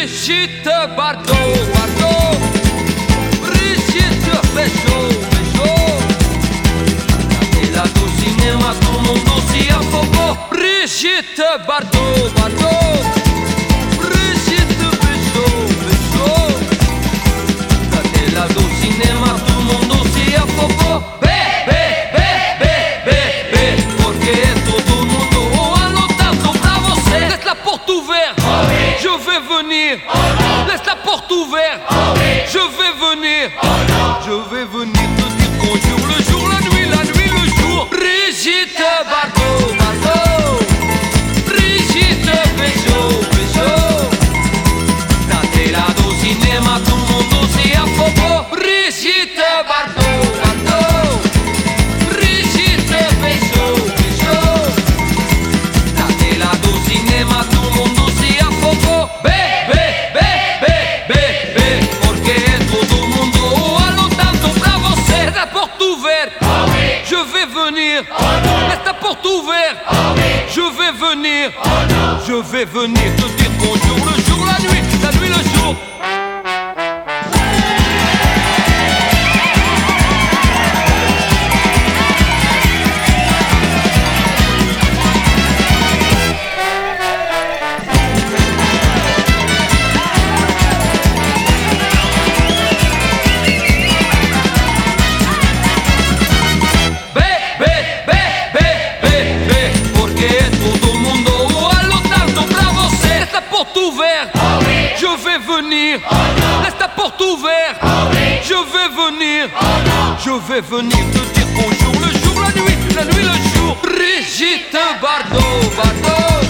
Brigitte Bardot, Bardot, Brigitte beijou, beijou. Naquela do cinema todo mundo se afogou. Brigitte Bardot, Bardot, Brigitte beijou, beijou. Naquela do cinema todo mundo se afogou. Je vais venir, laisse la porte ouverte. Je vais venir, je vais venir te dire bonjour. Le jour, la nuit, le jour. Brigitte Bardot, Bardot, Brigitte beijou, beijou. Naquela do cinema todo mundo se afogou. Brigitte Bardot, Bardot, Brigitte beijou, beijou. Naquela do cinema todo mundo se afogou. Je vais venir, laisse ta porte ouverte. Je vais venir, je vais venir te dire bonjour. Le jour, la nuit, le jour. Je vais venir, laisse ta porte ouverte. Je vais venir, je vais venir te dire bonjour. Le jour, la nuit, le jour. Brigitte Bardot, Bardot.